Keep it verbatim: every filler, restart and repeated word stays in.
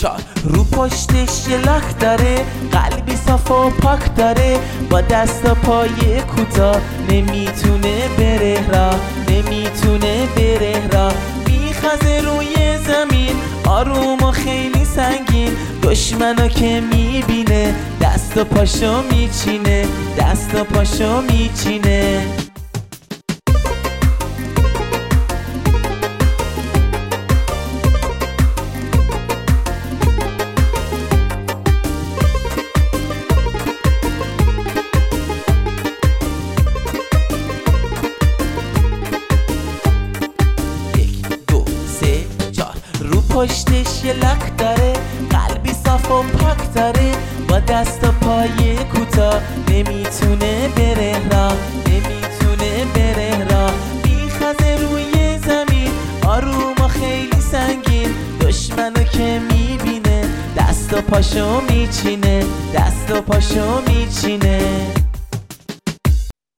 چار رو پشتش یه لخت داره، قلبی صاف و پاک داره، با دست و پای کوتاه نمیتونه بره را، نمیتونه بره را. میخزه روی زمین آروم و خیلی سنگین، دشمنو که میبینه دست و پاشو میچینه، دست و پاشو میچینه. پشتش یه لخت داره، قلبی صاف و پاک داره، با دست و پای کوتاه نمیتونه بره را، نمیتونه بره را. میخزه روی زمین آروم و خیلی سنگین، دشمنو که میبینه دست و پاشو میچینه، دست و پاشو میچینه.